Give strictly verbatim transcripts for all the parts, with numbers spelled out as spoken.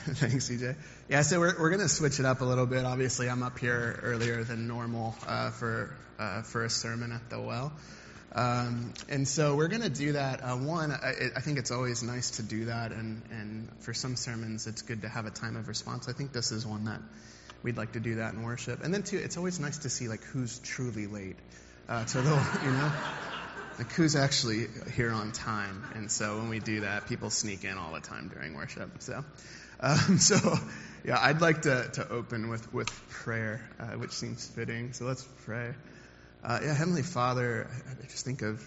Thanks, C J. Yeah, so we're we're gonna switch it up a little bit. Obviously, I'm up here earlier than normal uh, for uh, for a sermon at the well, um, and so we're gonna do that. Uh, one, I, I think it's always nice to do that, and and for some sermons, it's good to have a time of response. I think this is one that we'd like to do that in worship, and then two, it's always nice to see like who's truly late uh, to the you know. Like, who's actually here on time? And so when we do that, people sneak in all the time during worship. So, um, so yeah, I'd like to, to open with, with prayer, uh, which seems fitting. So let's pray. Uh, yeah, Heavenly Father, I, I just think of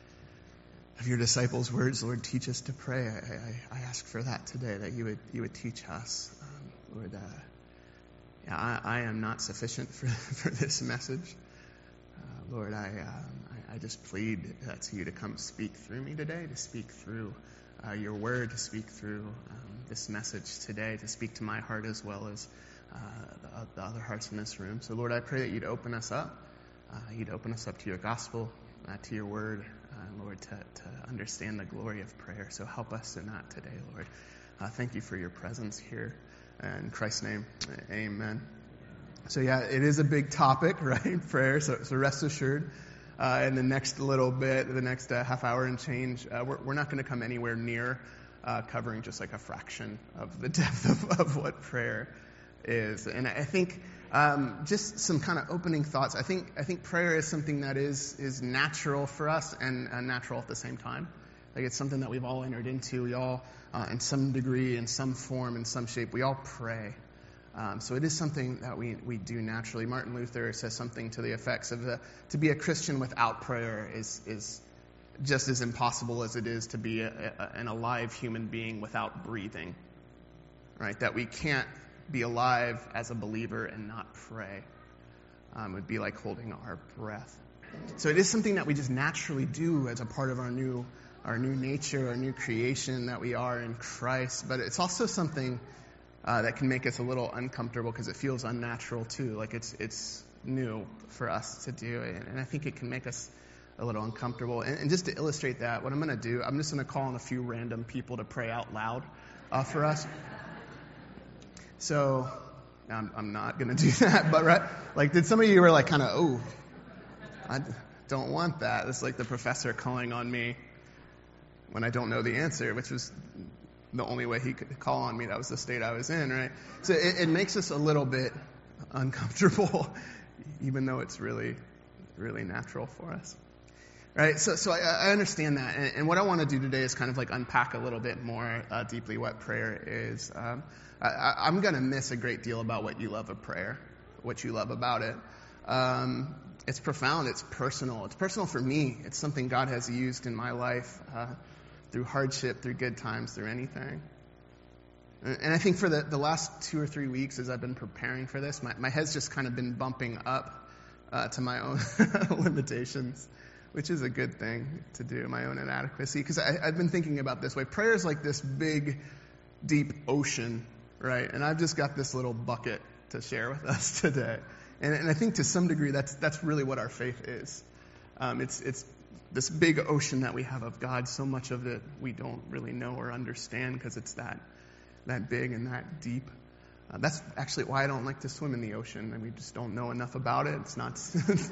of your disciples' words, Lord, teach us to pray. I, I, I ask for that today, that you would you would teach us. Um, Lord, uh, yeah, I, I am not sufficient for, for this message. Uh, Lord, I... Um, I just plead uh, to you to come speak through me today, to speak through uh, your word, to speak through um, this message today, to speak to my heart as well as uh, the, the other hearts in this room. So, Lord, I pray that you'd open us up. Uh, you'd open us up to your gospel, uh, to your word, uh, Lord, to, to understand the glory of prayer. So help us in that today, Lord. Uh, thank you for your presence here. In Christ's name, amen. So, yeah, it is a big topic, right? Prayer. So, so rest assured. Uh, in the next little bit, the next uh, half hour and change, uh, we're, we're not going to come anywhere near uh, covering just like a fraction of the depth of, of what prayer is. And I think um, just some kind of opening thoughts. I think I think prayer is something that is is natural for us and uh, natural at the same time. Like, it's something that we've all entered into. We all, uh, in some degree, in some form, in some shape, we all pray. Um, so it is something that we, we do naturally. Martin Luther says something to the effects of the, to be a Christian without prayer is is just as impossible as it is to be a, a, an alive human being without breathing. Right? That we can't be alive as a believer and not pray. Um, it would be like holding our breath. So it is something that we just naturally do as a part of our new our new nature, our new creation that we are in Christ. But it's also something Uh, that can make us a little uncomfortable because it feels unnatural too. Like it's it's new for us to do, and, and I think it can make us a little uncomfortable. And, and just to illustrate that, what I'm going to do, I'm just going to call on a few random people to pray out loud uh, for us. So I'm, I'm not going to do that, but right, like, did some of you were like kind of, oh, I don't want that. It's like the professor calling on me when I don't know the answer, which was the only way he could call on me. That was the state I was in, right? So it, it makes us a little bit uncomfortable, even though it's really, really natural for us, right? So, so I, I understand that, and, and what I want to do today is kind of like unpack a little bit more uh, deeply what prayer is. Um, I, I'm going to miss a great deal about what you love of prayer, what you love about it. Um, it's profound. It's personal. It's personal for me. It's something God has used in my life. Uh, through hardship, through good times, through anything. And I think for the, the last two or three weeks as I've been preparing for this, my, my head's just kind of been bumping up uh, to my own limitations, which is a good thing to do, my own inadequacy. Because I've been thinking about this way. Prayer is like this big, deep ocean, right? And I've just got this little bucket to share with us today. And, and I think to some degree that's that's really what our faith is. Um, it's it's this big ocean that we have of God. So much of it we don't really know or understand because it's that that big and that deep. Uh, that's actually why I don't like to swim in the ocean, and we just don't know enough about it. It's not it's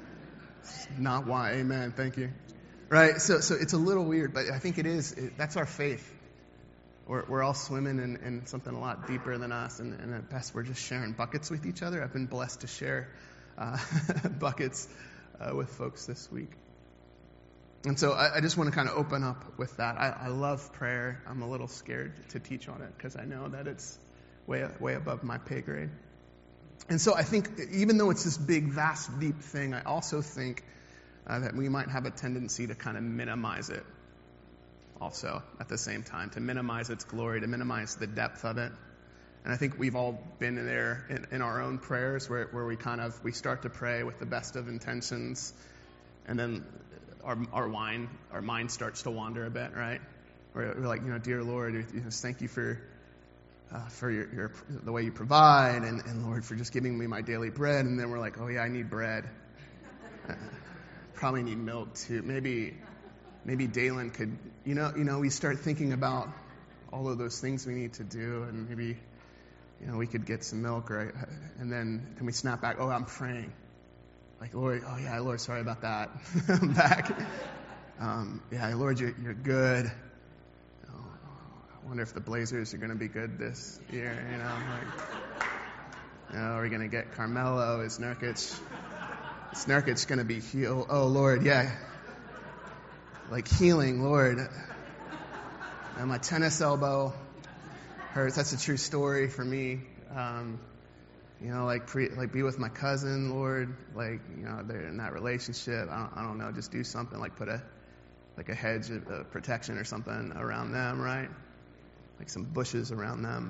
not why. Amen. Thank you. Right. So so it's a little weird, but I think it is. It, that's our faith. We're we're all swimming in, in something a lot deeper than us, and, and at best we're just sharing buckets with each other. I've been blessed to share uh, buckets uh, with folks this week. And so I, I just want to kind of open up with that. I, I love prayer. I'm a little scared to teach on it because I know that it's way way above my pay grade. And so I think even though it's this big, vast, deep thing, I also think uh, that we might have a tendency to kind of minimize it also at the same time, to minimize its glory, to minimize the depth of it. And I think we've all been there in, in our own prayers where, where we kind of, we start to pray with the best of intentions, and then our our wine, our mind starts to wander a bit, right? We're, we're like, you know, dear Lord, you know, thank you for uh, for your, your the way you provide, and, and Lord, for just giving me my daily bread. And then we're like, oh yeah, I need bread. Uh, probably need milk too. Maybe maybe Dalen could, you know, you know, we start thinking about all of those things we need to do, and maybe, you know, we could get some milk, or, and then can we snap back, oh, I'm praying. Like, Lord, oh yeah, Lord, sorry about that. I'm back. Um, yeah, Lord, you're, you're good. Oh, I wonder if the Blazers are going to be good this year, you know, like, you know, are we going to get Carmelo? Is Nurkic, is Nurkic going to be healed? Oh, Lord, yeah. Like healing, Lord. And my tennis elbow hurts. That's a true story for me. Um, you know, like pre, like be with my cousin, Lord. Like, you know, they're in that relationship. I don't, I don't know. Just do something like put a like a hedge of uh, protection or something around them, right? Like some bushes around them.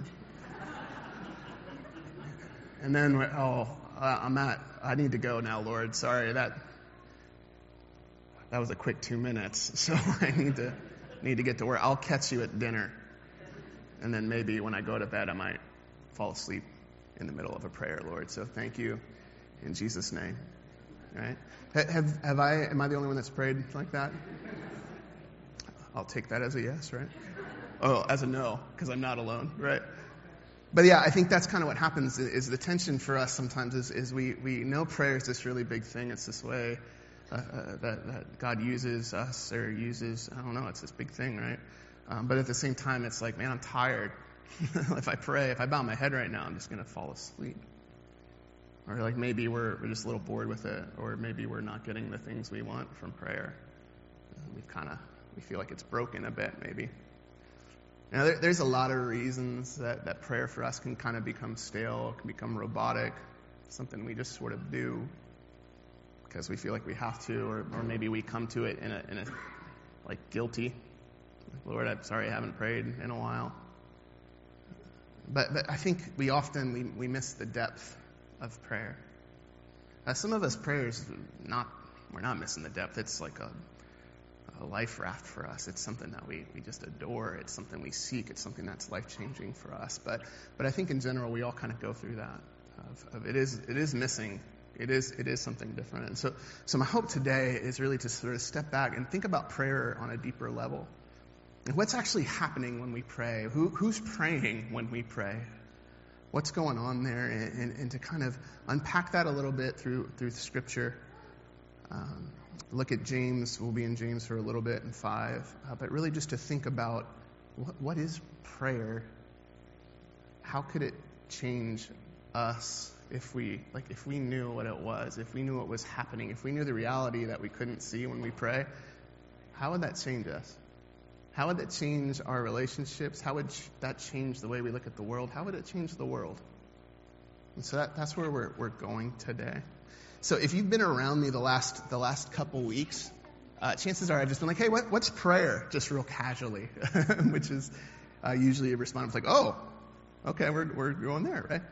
And then, oh, uh, I'm at. I need to go now, Lord. Sorry, that that was a quick two minutes. So I need to need to get to work. I'll catch you at dinner, and then maybe when I go to bed, I might fall asleep in the middle of a prayer, Lord. So thank you in Jesus' name. Right? Have have I? Am I the only one that's prayed like that? I'll take that as a yes, right? Oh, as a no, because I'm not alone, right? But yeah, I think that's kind of what happens is the tension for us sometimes is, is we, we know prayer is this really big thing. It's this way uh, uh, that, that God uses us or uses, I don't know, it's this big thing, right? Um, but at the same time, it's like, man, I'm tired. If I pray, if I bow my head right now, I'm just going to fall asleep. Or like maybe we're, we're just a little bored with it, or maybe we're not getting the things we want from prayer. We've kind of, we feel like it's broken a bit, maybe. Now, there, there's a lot of reasons that, that prayer for us can kind of become stale, can become robotic, something we just sort of do because we feel like we have to, or, or maybe we come to it in a, in a like guilty. Lord, I'm sorry I haven't prayed in a while. But, but I think we often, we, we miss the depth of prayer. Uh, some of us prayers, not we're not missing the depth. It's like a a life raft for us. It's something that we, we just adore. It's something we seek. It's something that's life-changing for us. But but I think in general we all kind of go through that. Of, of it is it is missing. It is it is something different. And so so my hope today is really to sort of step back and think about prayer on a deeper level. And what's actually happening when we pray? Who who's praying when we pray? What's going on there? And, and, and to kind of unpack that a little bit through through the Scripture. Um, Look at James. We'll be in James for a little bit in five. Uh, but really just to think about what, what is prayer? How could it change us if we like if we knew what it was, if we knew what was happening, if we knew the reality that we couldn't see when we pray? How would that change us? How would that change our relationships? How would that change the way we look at the world? How would it change the world? And so that, that's where we're we're going today. So if you've been around me the last the last couple weeks, uh, chances are I've just been like, hey, what, what's prayer? Just real casually, which is uh, usually a response like, oh, okay, we're we're going there, right?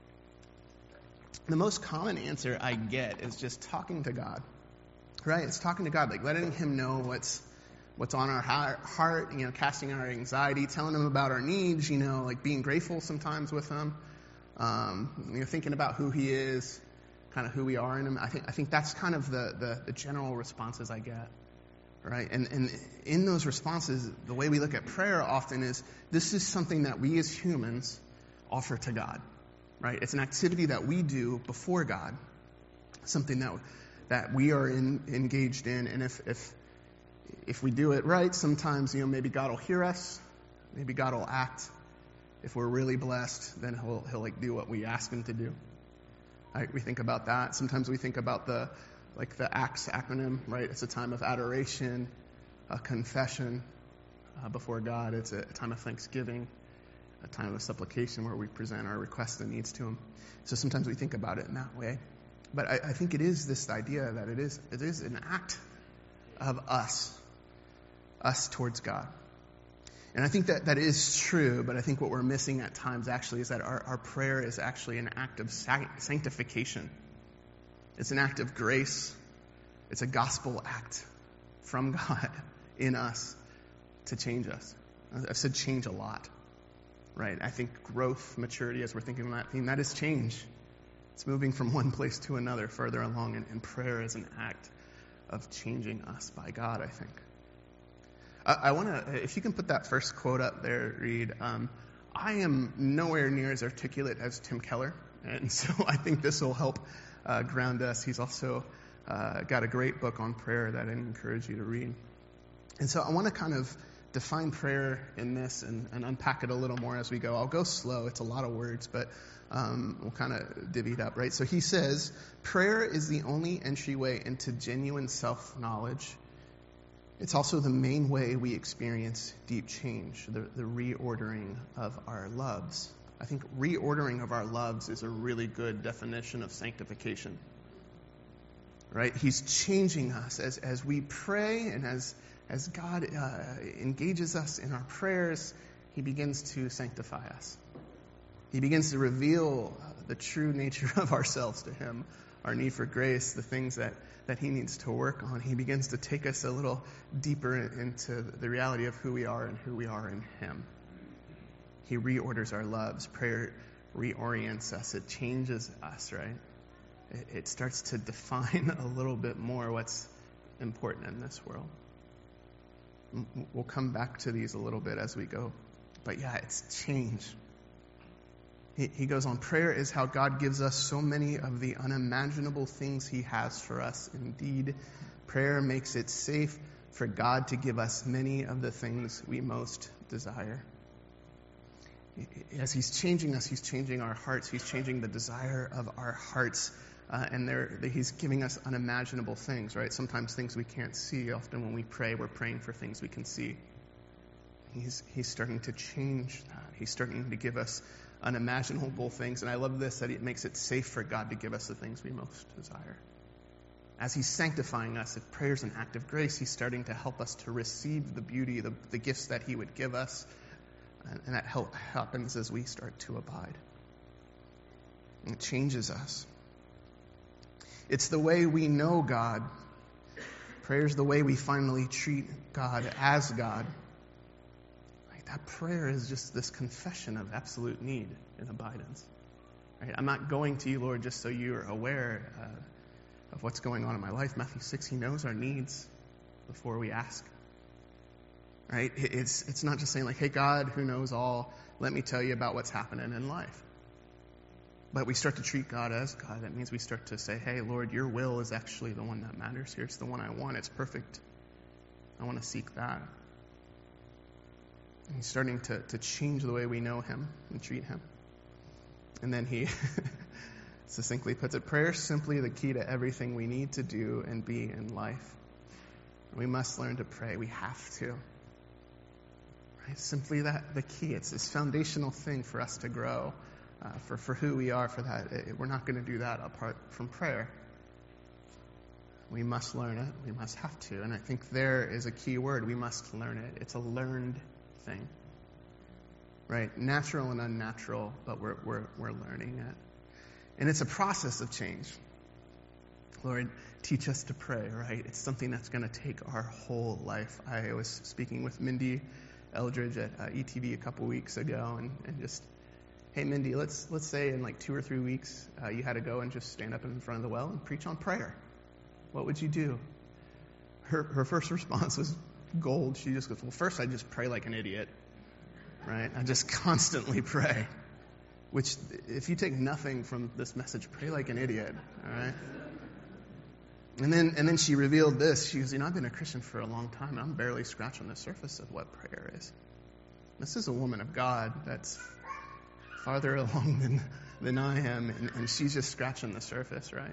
The most common answer I get is just talking to God, right? It's talking to God, like letting Him know what's what's on our heart, you know, casting our anxiety, telling Him about our needs, you know, like being grateful sometimes with Him, um, you know, thinking about who He is. Kind of who we are in Him. I think I think that's kind of the, the, the general responses I get, right? And and in those responses, the way we look at prayer often is this is something that we as humans offer to God, right? It's an activity that we do before God, something that that we are in, engaged in. And if if if we do it right, sometimes you know maybe God will hear us, maybe God will act. If we're really blessed, then He'll He'll like do what we ask Him to do. Right, we think about that. Sometimes we think about the, like the ACTS acronym, right? It's a time of adoration, a confession uh, before God. It's a, a time of thanksgiving, a time of supplication where we present our requests and needs to Him. So sometimes we think about it in that way. But I, I think it is this idea that it is it is an act of us, us towards God. And I think that that is true, but I think what we're missing at times actually is that our, our prayer is actually an act of sanctification. It's an act of grace. It's a gospel act from God in us to change us. I've said change a lot, right? I think growth, maturity, as we're thinking of that theme, that is change. It's moving from one place to another further along, and, and prayer is an act of changing us by God, I think. I, I want to, if you can put that first quote up there, Reed. Um, I am nowhere near as articulate as Tim Keller, and so I think this will help uh, ground us. He's also uh, got a great book on prayer that I encourage you to read. And so I want to kind of define prayer in this and, and unpack it a little more as we go. I'll go slow. It's a lot of words, but um, we'll kind of divvy it up, right? So he says, prayer is the only entryway into genuine self-knowledge. It's also the main way we experience deep change, the, the reordering of our loves. I think reordering of our loves is a really good definition of sanctification, right? He's changing us as, as we pray and as As God uh, engages us in our prayers, he begins to sanctify us. He begins to reveal the true nature of ourselves to him, our need for grace, the things that, that he needs to work on. He begins to take us a little deeper into the reality of who we are and who we are in him. He reorders our loves. Prayer reorients us. It changes us, right? It, it starts to define a little bit more what's important in this world. We'll come back to these a little bit as we go. But yeah, it's change. He, he goes on, prayer is how God gives us so many of the unimaginable things he has for us. Indeed, prayer makes it safe for God to give us many of the things we most desire. As he's changing us, he's changing our hearts. He's changing the desire of our hearts. Uh, and they're, they, he's giving us unimaginable things, right? Sometimes things we can't see. Often when we pray, we're praying for things we can see. He's, he's starting to change that. He's starting to give us unimaginable things. And I love this, that it makes it safe for God to give us the things we most desire. As he's sanctifying us, if prayer's an act of grace, he's starting to help us to receive the beauty, the, the gifts that he would give us. And, and that help happens as we start to abide. And it changes us. It's the way we know God. Prayer is the way we finally treat God as God. Right? That prayer is just this confession of absolute need and abidance. Right? I'm not going to you, Lord, just so you're aware uh, of what's going on in my life. Matthew six, he knows our needs before we ask. Right? It's, it's not just saying like, hey, God, who knows all, let me tell you about what's happening in life. But we start to treat God as God. That means we start to say, hey, Lord, your will is actually the one that matters here. It's the one I want. It's perfect. I want to seek that. And he's starting to, to change the way we know him and treat him. And then he succinctly puts it, prayer is simply the key to everything we need to do and be in life. We must learn to pray. We have to. Right? Simply that, the key. It's this foundational thing for us to grow. Uh, for, for who we are, for that. It, we're not going to do that apart from prayer. We must learn it. We must have to. And I think there is a key word. We must learn it. It's a learned thing. Right? Natural and unnatural, but we're, we're, we're learning it. And it's a process of change. Lord, teach us to pray, right? It's something that's going to take our whole life. I was speaking with Mindy Eldridge at uh, E T V a couple weeks ago, and, and just hey, Mindy, let's let's say in like two or three weeks uh, you had to go and just stand up in front of the well and preach on prayer. What would you do? Her her first response was gold. She just goes, well, first I just pray like an idiot, right? I just constantly pray. Which, if you take nothing from this message, pray like an idiot, all right? And then and then she revealed this. She goes, you know, I've been a Christian for a long time, and I'm barely scratching the surface of what prayer is. This is a woman of God that's farther along than, than I am, and, and she's just scratching the surface, right?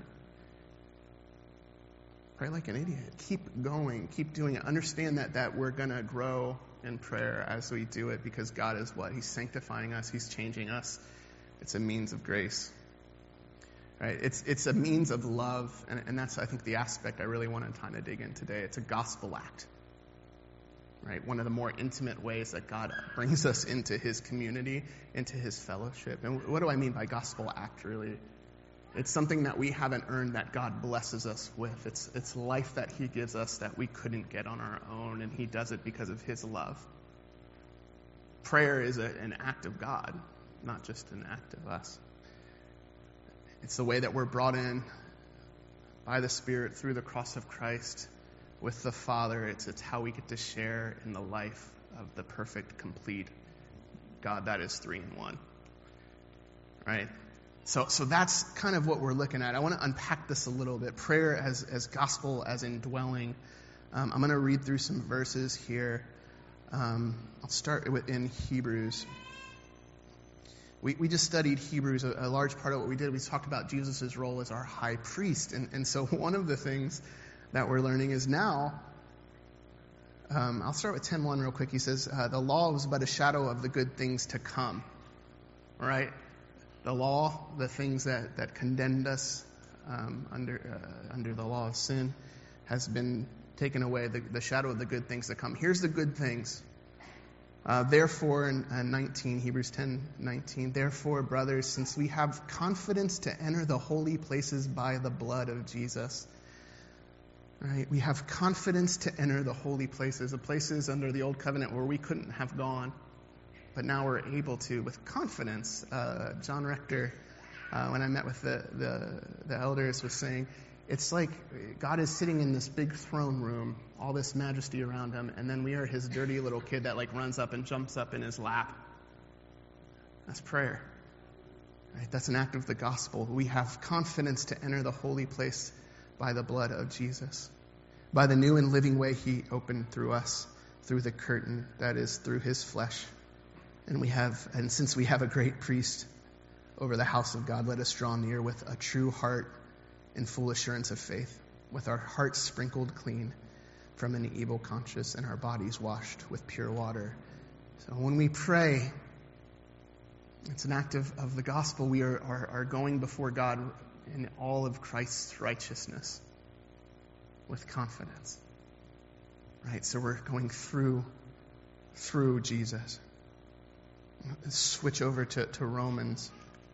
Pray like an idiot. Keep going. Keep doing it. Understand that, that we're going to grow in prayer as we do it because God is what? He's sanctifying us. He's changing us. It's a means of grace. Right? It's it's a means of love, and, and that's, I think, the aspect I really want to kind of dig in today. It's a gospel act. Right? One of the more intimate ways that God brings us into his community, into his fellowship. And what do I mean by gospel act, really? It's something that we haven't earned that God blesses us with. It's it's life that he gives us that we couldn't get on our own, and he does it because of his love. Prayer is a, an act of God, not just an act of us. It's the way that we're brought in by the Spirit through the cross of Christ with the Father. It's, it's how we get to share in the life of the perfect, complete God that is three in one. Right? So, so that's kind of what we're looking at. I want to unpack this a little bit. Prayer as, as gospel, as indwelling. Um, I'm going to read through some verses here. Um, I'll start with in Hebrews. We we just studied Hebrews. A, a large part of what we did, we talked about Jesus' role as our high priest. And, and so one of the things that we're learning is now, um, I'll start with ten one real quick. He says, uh, the law was but a shadow of the good things to come. All right? The law, the things that, that condemned us um, under uh, under the law of sin, has been taken away, the, the shadow of the good things to come. Here's the good things. Uh, therefore, in uh, nineteen, Hebrews ten nineteen, therefore, brothers, since we have confidence to enter the holy places by the blood of Jesus, right? We have confidence to enter the holy places, the places under the old covenant where we couldn't have gone. But now we're able to with confidence. Uh, John Rector, uh, when I met with the, the, the elders, was saying, it's like God is sitting in this big throne room, all this majesty around him, and then we are his dirty little kid that like runs up and jumps up in his lap. That's prayer. Right? That's an act of the gospel. We have confidence to enter the holy place by the blood of Jesus, by the new and living way he opened through us, through the curtain, that is, through his flesh. And we have, and since we have a great priest over the house of God, let us draw near with a true heart in full assurance of faith, with our hearts sprinkled clean from an evil conscience and our bodies washed with pure water. So when we pray, it's an act of, of the gospel. We are, are, are going before God in all of Christ's righteousness with confidence. Right? So we're going through, through Jesus. Let's switch over to, to Romans.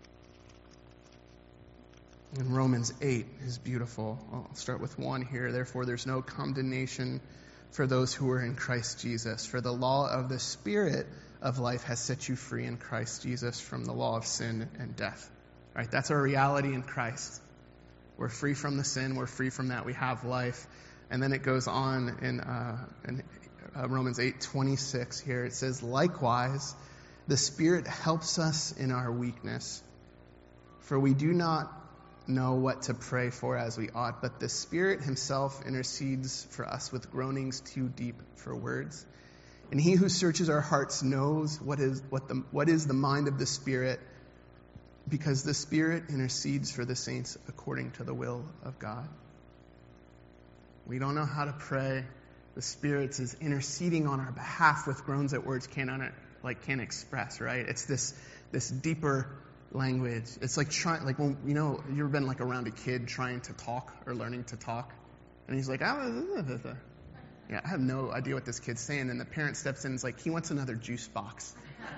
And Romans eight is beautiful. I'll start with one here. Therefore, there's no condemnation for those who are in Christ Jesus. For the law of the Spirit of life has set you free in Christ Jesus from the law of sin and death. All right, that's our reality in Christ. We're free from the sin. We're free from that. We have life. And then it goes on in, uh, in uh, Romans eight twenty-six here. It says, likewise, the Spirit helps us in our weakness. For we do not know what to pray for as we ought, but the Spirit himself intercedes for us with groanings too deep for words. And he who searches our hearts knows what is what the what is the mind of the Spirit, because the Spirit intercedes for the saints according to the will of God. We don't know how to pray. The Spirit is interceding on our behalf with groans that words can't like can't express, right? It's this this deeper language. It's like trying, like when you know, you ever been like around a kid trying to talk or learning to talk, and he's like, oh, yeah, I have no idea what this kid's saying, and the parent steps in and is like, he wants another juice box.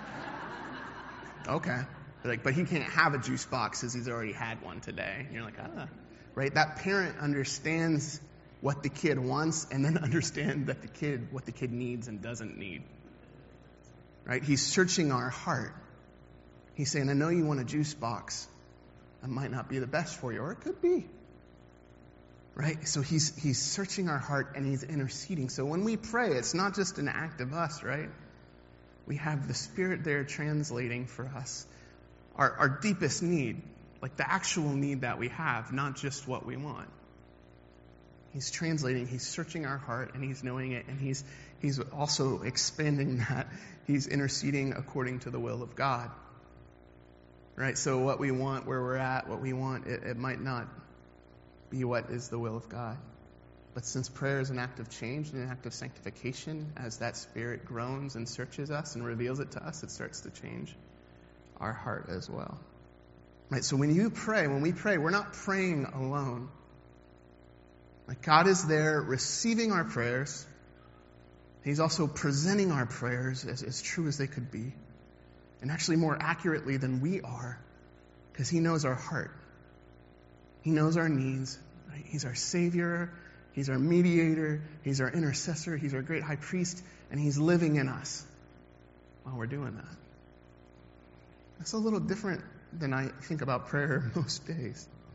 Okay, they're like, but he can't have a juice box because he's already had one today. And you're like, ah, right? That parent understands what the kid wants, and then understand that the kid what the kid needs and doesn't need. Right? He's searching our heart. He's saying, I know you want a juice box. That might not be the best for you, or it could be. Right? So he's he's searching our heart and he's interceding. So when we pray, it's not just an act of us, right? We have the Spirit there translating for us our, our deepest need, like the actual need that we have, not just what we want. He's translating, he's searching our heart, and he's knowing it, and he's he's also expanding that. He's interceding according to the will of God. Right? So what we want, where we're at, what we want, it, it might not be what is the will of God. But since prayer is an act of change and an act of sanctification, as that Spirit groans and searches us and reveals it to us, it starts to change our heart as well. Right? So when you pray, when we pray, we're not praying alone. Like God is there receiving our prayers. He's also presenting our prayers as, as true as they could be. And actually more accurately than we are, because he knows our heart. He knows our needs. Right? He's our Savior. He's our mediator. He's our intercessor. He's our great high priest. And he's living in us while we're doing that. That's a little different than I think about prayer most days.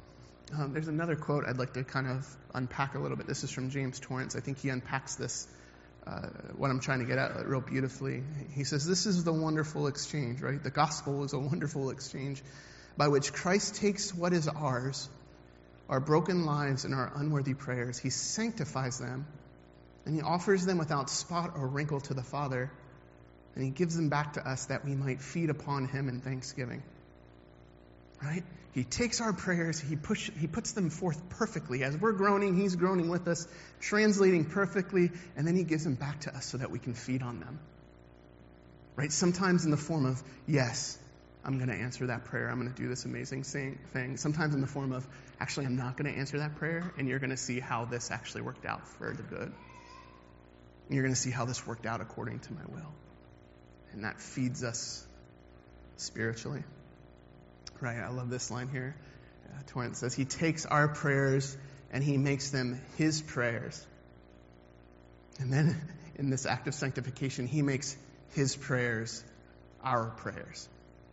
Um, there's another quote I'd like to kind of unpack a little bit. This is from James Torrance. I think he unpacks this, uh, what I'm trying to get at, real beautifully. He says, this is the wonderful exchange, right? The gospel is a wonderful exchange by which Christ takes what is ours, our broken lives and our unworthy prayers. He sanctifies them, and he offers them without spot or wrinkle to the Father, and he gives them back to us that we might feed upon him in thanksgiving. Right? He takes our prayers, he push, he puts them forth perfectly. As we're groaning, he's groaning with us, translating perfectly, and then he gives them back to us so that we can feed on them. Right? Sometimes in the form of, yes, I'm going to answer that prayer. I'm going to do this amazing thing. Sometimes in the form of, actually, I'm not going to answer that prayer, and you're going to see how this actually worked out for the good. And you're going to see how this worked out according to my will. And that feeds us spiritually. Right, I love this line here. Uh, Torrance says, he takes our prayers and he makes them his prayers. And then in this act of sanctification, he makes his prayers our prayers.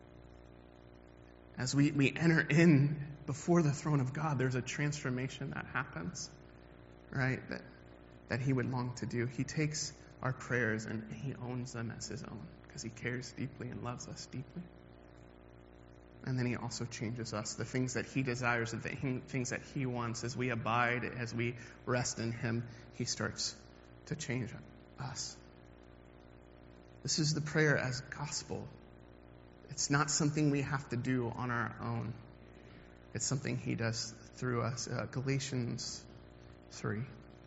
As we, we enter in before the throne of God, there's a transformation that happens, right, that, that he would long to do. He takes our prayers and he owns them as his own because he cares deeply and loves us deeply. And then he also changes us. The things that he desires, the things that he wants, as we abide, as we rest in him, he starts to change us. This is the prayer as gospel. It's not something we have to do on our own. It's something he does through us. Uh, Galatians three.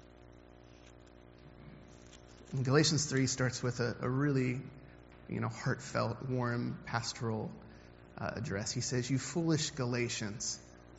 And Galatians three starts with a, a really, you know, heartfelt, warm, pastoral Uh, address. He says, you foolish Galatians.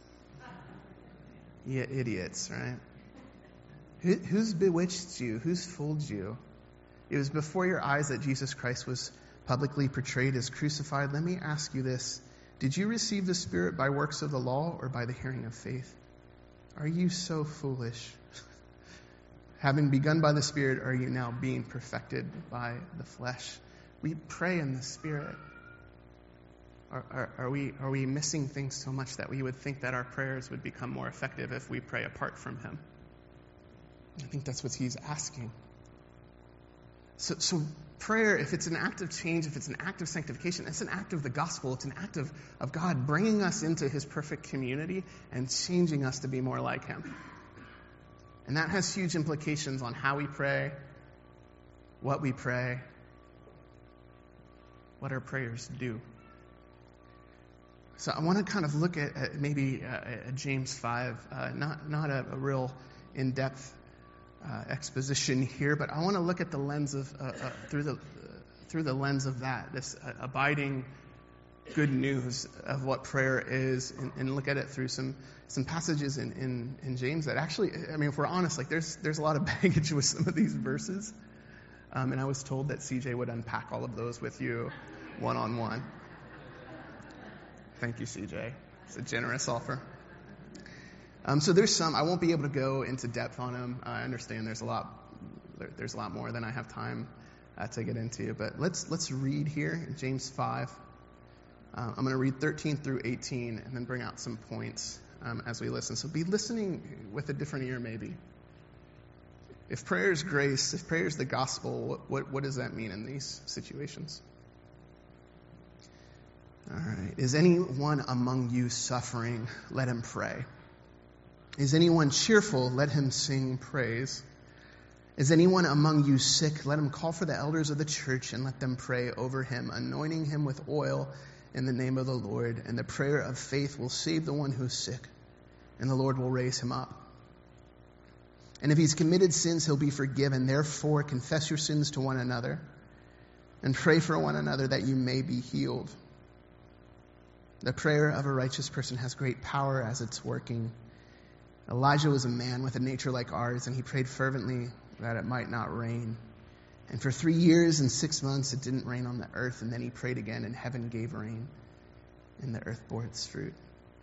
You idiots, right? Who, who's bewitched you? Who's fooled you? It was before your eyes that Jesus Christ was publicly portrayed as crucified. Let me ask you this. Did you receive the Spirit by works of the law or by the hearing of faith? Are you so foolish? Having begun by the Spirit, are you now being perfected by the flesh? We pray in the Spirit. Are, are, are we are we missing things so much that we would think that our prayers would become more effective if we pray apart from him? I think that's what he's asking. So, so prayer, if it's an act of change, if it's an act of sanctification, it's an act of the gospel. It's an act of, of God bringing us into his perfect community and changing us to be more like him. And that has huge implications on how we pray, what we pray, what our prayers do. So I want to kind of look at, at maybe uh, at James five, uh, not not a, a real in-depth uh, exposition here, but I want to look at the lens of uh, uh, through the uh, through the lens of that, this uh, abiding good news of what prayer is, and, and look at it through some some passages in, in in James that actually, I mean, if we're honest, like there's there's a lot of baggage with some of these verses, um, and I was told that C J would unpack all of those with you one on one. Thank you, C J. It's a generous offer. Um, so there's some, I won't be able to go into depth on them. I understand there's a lot, there, there's a lot more than I have time uh, to get into. But let's let's read here in James five. Uh, I'm going to read thirteen through eighteen and then bring out some points um, as we listen. So be listening with a different ear, maybe. If prayer is grace, if prayer is the gospel, what, what, what does that mean in these situations? All right. Is anyone among you suffering? Let him pray. Is anyone cheerful? Let him sing praise. Is anyone among you sick? Let him call for the elders of the church and let them pray over him, anointing him with oil in the name of the Lord. And the prayer of faith will save the one who is sick, and the Lord will raise him up. And if he's committed sins, he'll be forgiven. Therefore, confess your sins to one another and pray for one another that you may be healed. The prayer of a righteous person has great power as it's working. Elijah was a man with a nature like ours, and he prayed fervently that it might not rain. And for three years and six months it didn't rain on the earth, and then he prayed again, and heaven gave rain, and the earth bore its fruit.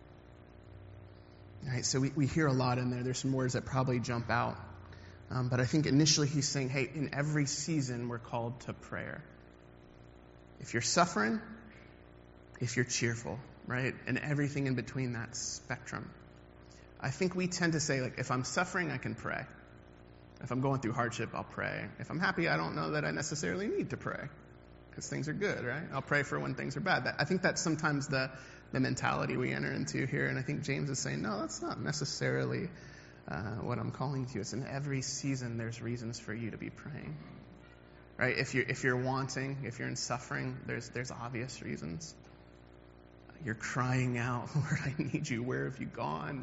All right, so we, we hear a lot in there. There's some words that probably jump out. Um, but I think initially he's saying, hey, in every season we're called to prayer. If you're suffering, if you're cheerful, right? And everything in between that spectrum. I think we tend to say, like, if I'm suffering, I can pray. If I'm going through hardship, I'll pray. If I'm happy, I don't know that I necessarily need to pray because things are good, right? I'll pray for when things are bad. That, I think that's sometimes the, the mentality we enter into here. And I think James is saying, no, that's not necessarily uh, what I'm calling to you. It's in every season there's reasons for you to be praying, right? If you're, if you're wanting, if you're in suffering, there's, there's obvious reasons. You're crying out, Lord, I need you. Where have you gone?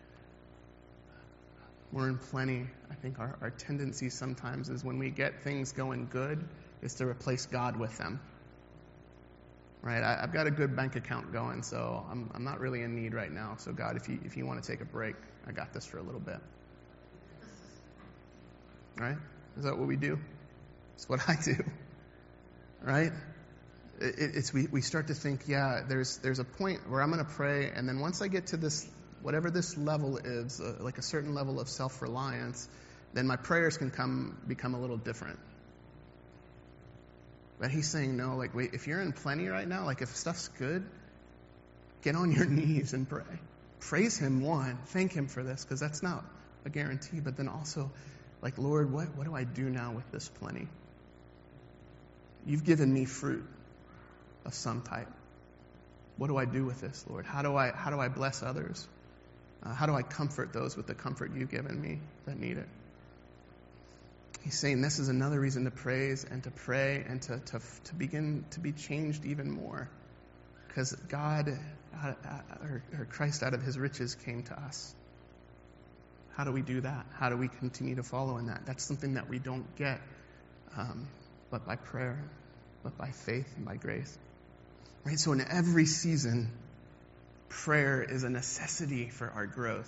We're in plenty. I think our, our tendency sometimes is when we get things going good is to replace God with them. Right? I, I've got a good bank account going, so I'm, I'm not really in need right now. So God, if you if you want to take a break, I got this for a little bit. Right? Is that what we do? It's what I do. Right? It, it's we, we start to think, yeah, there's there's a point where I'm going to pray, and then once I get to this, whatever this level is, uh, like a certain level of self-reliance, then my prayers can come become a little different. But he's saying, no, like, wait, if you're in plenty right now, like, if stuff's good, get on your knees and pray. Praise him, one. Thank him for this, because that's not a guarantee. But then also, like, Lord, what, what do I do now with this plenty? You've given me fruit of some type. What do I do with this, Lord? How do I, how do I bless others? Uh, how do I comfort those with the comfort you've given me that need it? He's saying this is another reason to praise and to pray and to, to, to begin to be changed even more. Because God, uh, or, or Christ out of his riches came to us. How do we do that? How do we continue to follow in that? That's something that we don't get, um, but by prayer, but by faith and by grace. Right? So in every season, prayer is a necessity for our growth.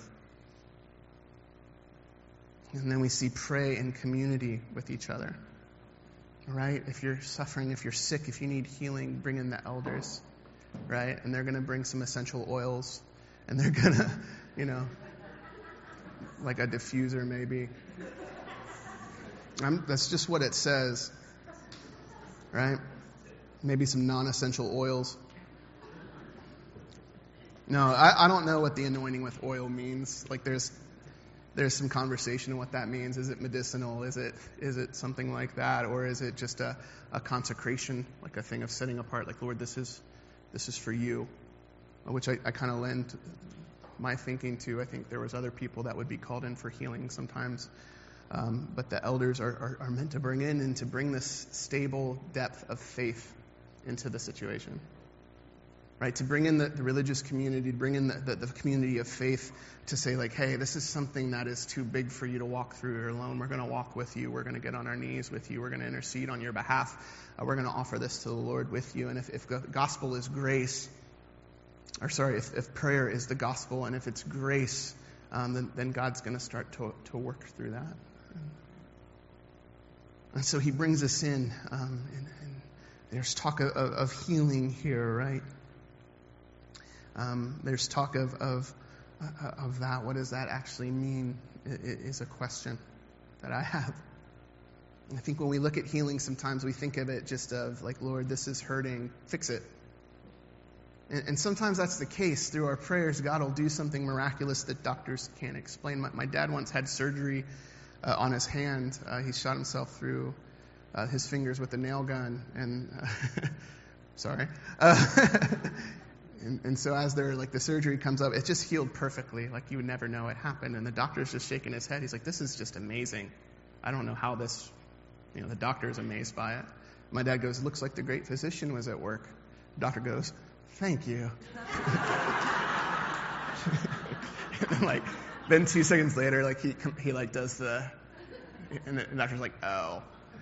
And then we see pray in community with each other. Right? If you're suffering, if you're sick, if you need healing, bring in the elders. Right? And they're going to bring some essential oils. And they're going to, you know, like a diffuser maybe. I'm, that's just what it says. Right? Maybe some non-essential oils. No, I, I don't know what the anointing with oil means. Like there's there's some conversation on what that means. Is it medicinal? Is it is it something like that? Or is it just a, a consecration, like a thing of setting apart, like, Lord, this is this is for you? Which I, I kind of lend my thinking to. I think there was other people that would be called in for healing sometimes. Um, but the elders are, are, are meant to bring in and to bring this stable depth of faith into the situation. Right? To bring in the, the religious community, to bring in the, the, the community of faith to say, like, hey, this is something that is too big for you to walk through alone. We're going to walk with you. We're going to get on our knees with you. We're going to intercede on your behalf. Uh, we're going to offer this to the Lord with you. And if, if the gospel is grace, or sorry, if, if prayer is the gospel and if it's grace, um, then, then God's going to start to to work through that. And so he brings us in, um, and, and there's talk of, of healing here, right? Um, there's talk of of uh, of that. What does that actually mean? It, it is a question that I have. And I think when we look at healing, sometimes we think of it just of like, Lord, this is hurting, fix it. And, and sometimes that's the case. Through our prayers, God will do something miraculous that doctors can't explain. My, my dad once had surgery uh, on his hand. Uh, he shot himself through uh, his fingers with a nail gun, and uh, sorry. Uh, And, and so as they're like the surgery comes up, it just healed perfectly. Like you would never know it happened. And the doctor's just shaking his head. He's like, this is just amazing. I don't know how this, you know, the doctor is amazed by it. My dad goes, looks like the great physician was at work. The doctor goes, thank you. And then like, then two seconds later, like he, he like does the, and the doctor's like, oh.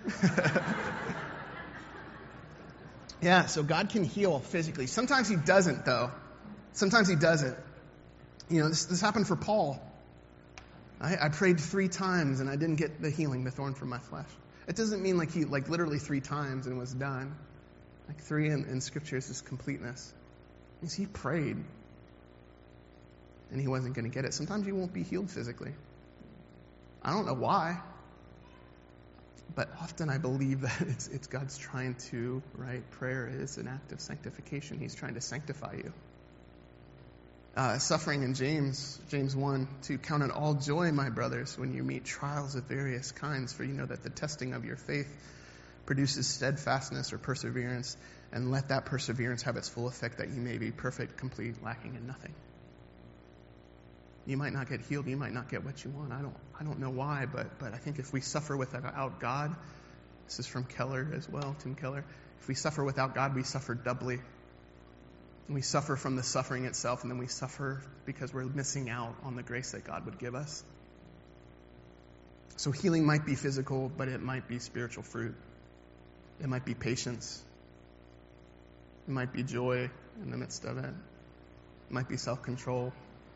Yeah, so God can heal physically. Sometimes he doesn't, though. Sometimes he doesn't. You know, this, this happened for Paul. I, I prayed three times and I didn't get the healing, the thorn from my flesh. It doesn't mean like he, like literally three times and was done. Like three in, in Scripture is just completeness. It means he prayed and he wasn't going to get it. Sometimes you won't be healed physically. I don't know why. But often I believe that it's, it's God's trying to, right? Prayer is an act of sanctification. He's trying to sanctify you. Uh, suffering in James, James one, to count it all joy, my brothers, when you meet trials of various kinds, for you know that the testing of your faith produces steadfastness or perseverance, and let that perseverance have its full effect, that you may be perfect, complete, lacking in nothing. You might not get healed, you might not get what you want. I don't I don't know why, but but I think if we suffer without God, this is from Keller as well, Tim Keller, if we suffer without God, we suffer doubly. We suffer from the suffering itself, and then we suffer because we're missing out on the grace that God would give us. So healing might be physical, but it might be spiritual fruit. It might be patience. It might be joy in the midst of it. It might be self-control.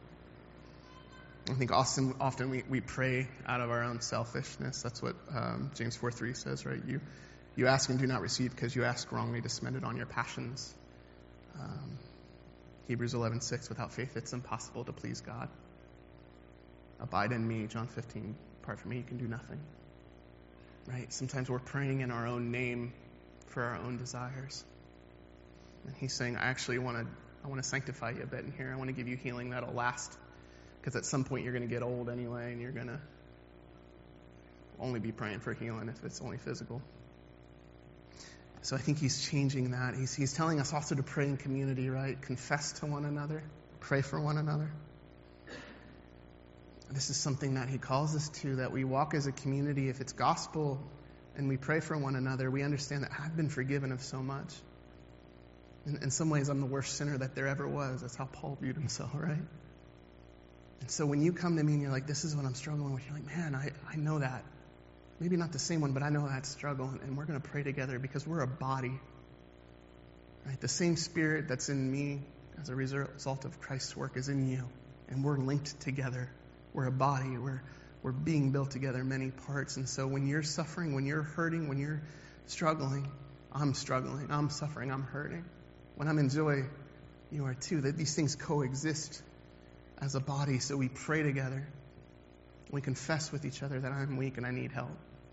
I think often, often we, we pray out of our own selfishness. That's what um, James four three says, right? You, you ask and do not receive because you ask wrongly to spend it on your passions. Um, Hebrews eleven six, without faith it's impossible to please God. Abide in me, John fifteen, apart from me you can do nothing. Right? Sometimes we're praying in our own name for our own desires. And he's saying, I actually want to I want to sanctify you a bit in here. I want to give you healing that'll last. Because at some point you're going to get old anyway, and you're going to only be praying for healing if it's only physical. So I think he's changing that. He's, he's telling us also to pray in community, right? Confess to one another. Pray for one another. This is something that he calls us to, that we walk as a community. If it's gospel and we pray for one another, we understand that I've been forgiven of so much. In, in some ways, I'm the worst sinner that there ever was. That's how Paul viewed himself, right? And so when you come to me and you're like, this is what I'm struggling with, you're like, man, I, I know that. Maybe not the same one, but I know that struggle, and we're going to pray together because we're a body. Right? The same spirit that's in me as a result of Christ's work is in you, and we're linked together. We're a body. We're we're being built together, many parts. And so when you're suffering, when you're hurting, when you're struggling, I'm struggling, I'm suffering, I'm hurting. When I'm in joy, you are too. That these things coexist as a body, so we pray together. We confess with each other that I'm weak and I need help.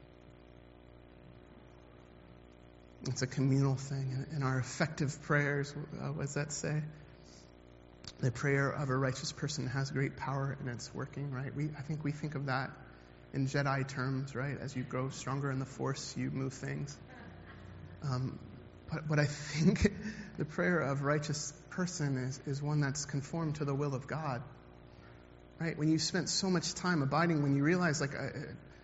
It's a communal thing. And our effective prayers, uh, what does that say? The prayer of a righteous person has great power and it's working, right? We, I think we think of that in Jedi terms, right? As you grow stronger in the Force, you move things. Um, but, but I think the prayer of a righteous person is, is one that's conformed to the will of God. Right? When you spent so much time abiding, when you realize, like, I,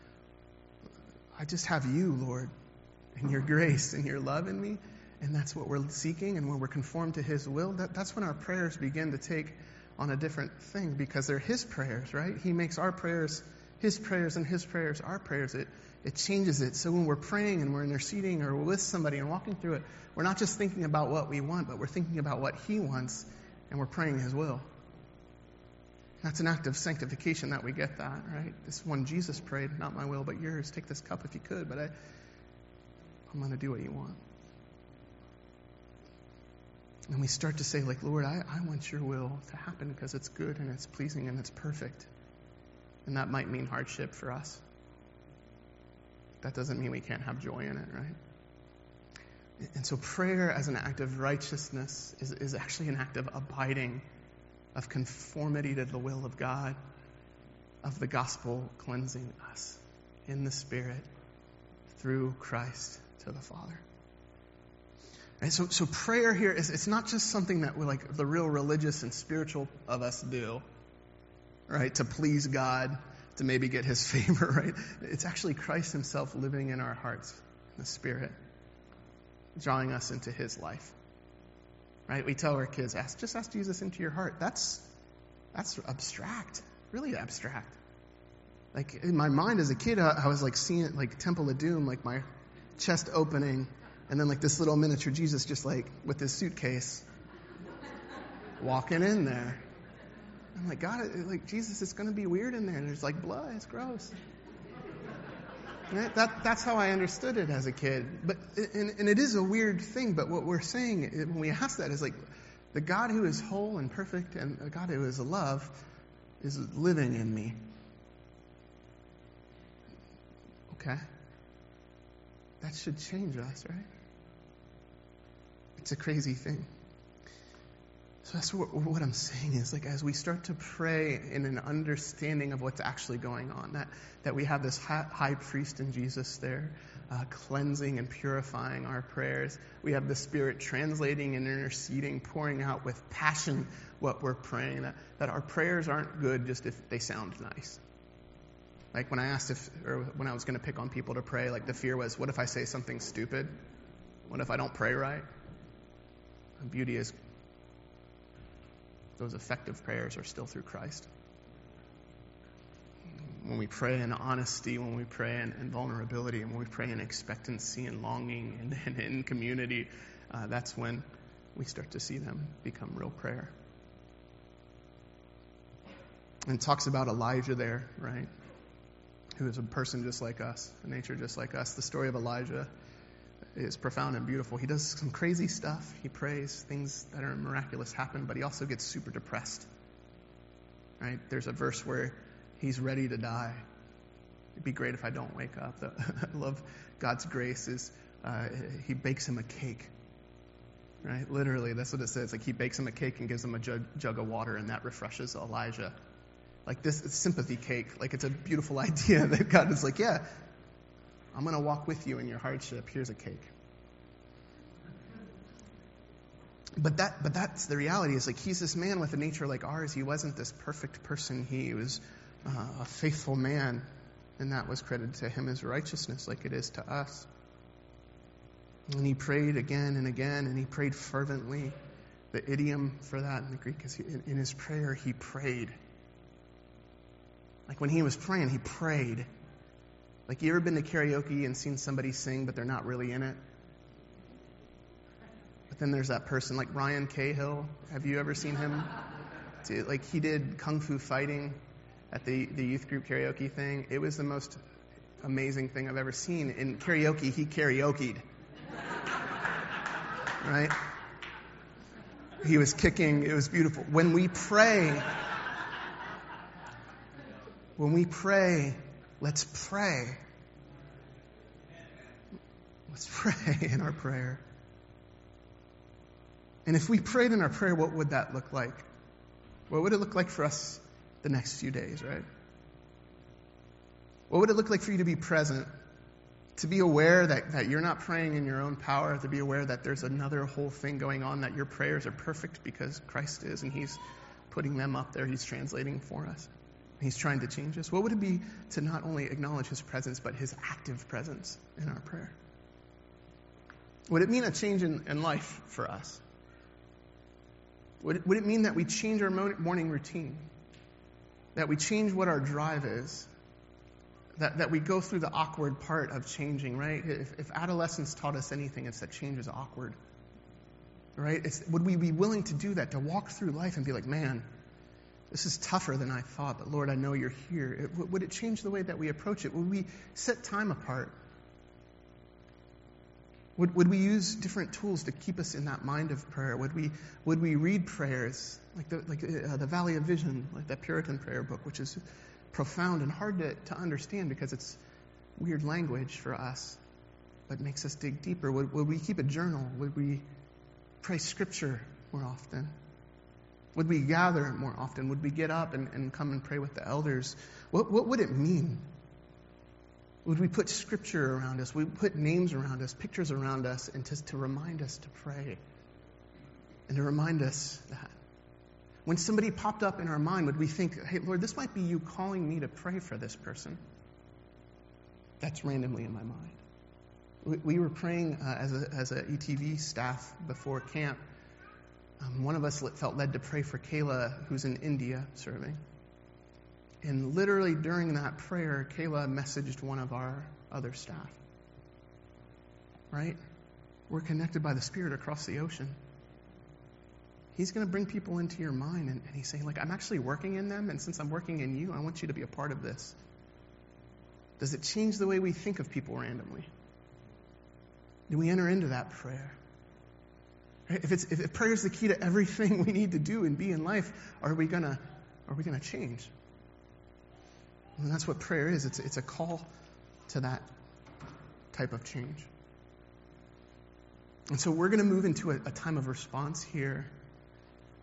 I just have you, Lord, and your grace and your love in me, and that's what we're seeking, and when we're conformed to his will, that, that's when our prayers begin to take on a different thing, because they're his prayers, right? He makes our prayers his prayers, and his prayers our prayers. It, it changes it. So when we're praying and we're interceding or we're with somebody and walking through it, we're not just thinking about what we want, but we're thinking about what he wants, and we're praying his will. That's an act of sanctification that we get that, right? This one Jesus prayed, not my will but yours. Take this cup if you could, but I, I'm going to do what you want. And we start to say, like, Lord, I, I want your will to happen because it's good and it's pleasing and it's perfect. And that might mean hardship for us. That doesn't mean we can't have joy in it, right? And so prayer as an act of righteousness is, is actually an act of abiding, of conformity to the will of God, of the gospel cleansing us in the Spirit through Christ to the Father. And so, so prayer here is, it's not just something that we're like the real religious and spiritual of us do, right? To please God, to maybe get his favor, right? It's actually Christ himself living in our hearts, in the Spirit, drawing us into his life. Right? We tell our kids, ask, just ask Jesus into your heart. That's that's abstract, really abstract. Like in my mind as a kid, I, I was like seeing it like Temple of Doom, like my chest opening, and then like this little miniature Jesus just like with his suitcase walking in there. I'm like, God, like Jesus, it's going to be weird in there. And there's like blood. It's gross. Right? That, that's how I understood it as a kid. But and, and it is a weird thing, but what we're saying when we ask that is like, the God who is whole and perfect and the God who is love is living in me. Okay? That should change us, right? It's a crazy thing. So that's what, what I'm saying is, like, as we start to pray in an understanding of what's actually going on, that, that we have this high, high priest in Jesus there, uh, cleansing and purifying our prayers. We have the Spirit translating and interceding, pouring out with passion what we're praying, that, that our prayers aren't good just if they sound nice. Like when I asked if, or when I was going to pick on people to pray, like the fear was, what if I say something stupid? What if I don't pray right? The beauty is, those effective prayers are still through Christ. When we pray in honesty, when we pray in, in vulnerability, and when we pray in expectancy and longing and, and in community, uh, that's when we start to see them become real prayer. And it talks about Elijah there, right? Who is a person just like us, a nature just like us. The story of Elijah is profound and beautiful. He does some crazy stuff. He prays, things that are miraculous happen, but he also gets super depressed. Right? There's a verse where he's ready to die. It'd be great if I don't wake up. The, I love God's grace is uh, he bakes him a cake. Right? Literally, that's what it says. Like he bakes him a cake and gives him a jug, jug of water, and that refreshes Elijah. Like this sympathy cake. Like it's a beautiful idea that God is like, yeah, I'm going to walk with you in your hardship. Here's a cake. But that, but that's the reality. Is like he's this man with a nature like ours. He wasn't this perfect person. He was uh, a faithful man, and that was credited to him as righteousness, like it is to us. And he prayed again and again, and he prayed fervently. The idiom for that in the Greek is he, in, in his prayer he prayed. Like when he was praying, he prayed. Like, you ever been to karaoke and seen somebody sing, but they're not really in it? But then there's that person, like Ryan Cahill. Have you ever seen him? Like, he did Kung Fu Fighting at the, the youth group karaoke thing. It was the most amazing thing I've ever seen. In karaoke, he karaoke'd. Right? He was kicking. It was beautiful. When we pray, when we pray, let's pray. Let's pray in our prayer. And if we prayed in our prayer, what would that look like? What would it look like for us the next few days, right? What would it look like for you to be present? To be aware that, that you're not praying in your own power, to be aware that there's another whole thing going on, that your prayers are perfect because Christ is, and He's putting them up there. He's translating for us. He's trying to change us. What would it be to not only acknowledge His presence, but His active presence in our prayer? Would it mean a change in, in life for us? Would it, would it mean that we change our morning routine? That we change what our drive is? That, that we go through the awkward part of changing, right? If, if adolescence taught us anything, it's that change is awkward. Right? It's, would we be willing to do that, to walk through life and be like, man, this is tougher than I thought, but Lord, I know you're here. It, would it change the way that we approach it? Would we set time apart? Would, would we use different tools to keep us in that mind of prayer? Would we would we read prayers like the like uh, the Valley of Vision, like that Puritan prayer book, which is profound and hard to, to understand because it's weird language for us, but makes us dig deeper? Would, would we keep a journal? Would we pray Scripture more often? Would we gather more often? Would we get up and, and come and pray with the elders? What, what would it mean? Would we put Scripture around us? Would we put names around us, pictures around us, and to, to remind us to pray? And to remind us that. When somebody popped up in our mind, would we think, hey, Lord, this might be you calling me to pray for this person? That's randomly in my mind. We, we were praying uh, as a as a E T V staff before camp. Um, one of us felt led to pray for Kayla, who's in India serving. And literally during that prayer, Kayla messaged one of our other staff. Right? We're connected by the Spirit across the ocean. He's going to bring people into your mind, and, and he's saying, like, I'm actually working in them, and since I'm working in you, I want you to be a part of this. Does it change the way we think of people randomly? Do we enter into that prayer? If it's if, if prayer is the key to everything we need to do and be in life, are we gonna are we gonna change? And that's what prayer is. It's it's a call to that type of change. And so we're going to move into a, a time of response here. Uh,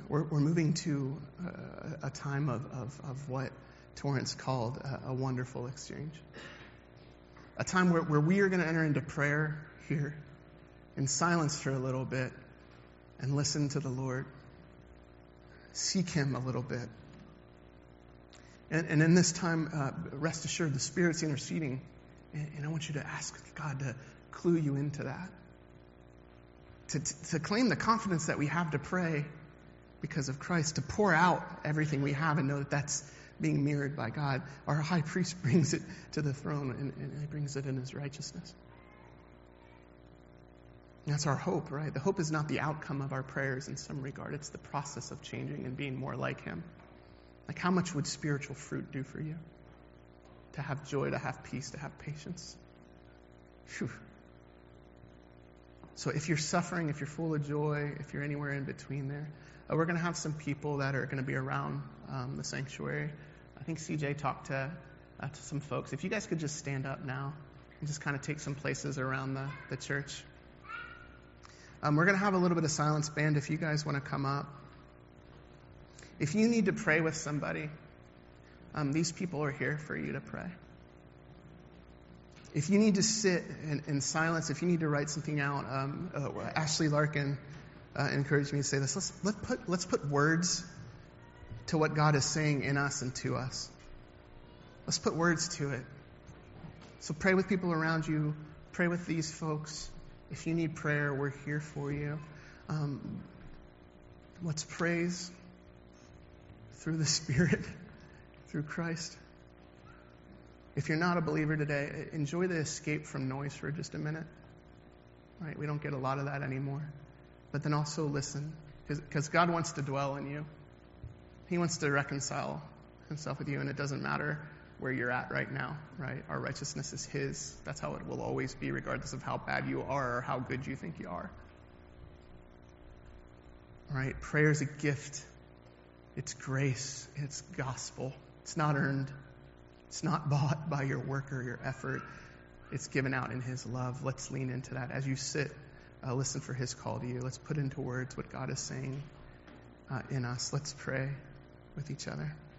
we're, we're moving to uh, a time of, of, of what Torrance called a, a wonderful exchange. A time where, where we are going to enter into prayer here in silence for a little bit and listen to the Lord. Seek Him a little bit. And, and in this time, uh, rest assured, the Spirit's interceding. And, and I want you to ask God to clue you into that. To, to, to claim the confidence that we have to pray because of Christ, to pour out everything we have and know that that's being mirrored by God. Our high priest brings it to the throne, and, and he brings it in his righteousness. And that's our hope, right? The hope is not the outcome of our prayers in some regard. It's the process of changing and being more like Him. Like, how much would spiritual fruit do for you? To have joy, to have peace, to have patience. Phew. So if you're suffering, if you're full of joy, if you're anywhere in between there, uh, we're going to have some people that are going to be around um, the sanctuary. I think C J talked to, uh, to some folks. If you guys could just stand up now and just kind of take some places around the, the church. Um, we're going to have a little bit of silence band if you guys want to come up. If you need to pray with somebody, um, these people are here for you to pray. If you need to sit in, in silence, if you need to write something out, um, uh, Ashley Larkin uh, encouraged me to say this. Let's let put let's put words to what God is saying in us and to us. Let's put words to it. So pray with people around you. Pray with these folks. If you need prayer, we're here for you. Um, let's praise through the Spirit, through Christ. If you're not a believer today, enjoy the escape from noise for just a minute. Right? We don't get a lot of that anymore. But then also listen, because God wants to dwell in you. He wants to reconcile Himself with you, and it doesn't matter where you're at right now. Right? Our righteousness is His. That's how it will always be, regardless of how bad you are or how good you think you are. Right? Prayer is a gift. It's grace. It's gospel. It's not earned. It's not bought by your work or your effort. It's given out in His love. Let's lean into that. As you sit, uh, listen for His call to you. Let's put into words what God is saying uh, in us. Let's pray with each other.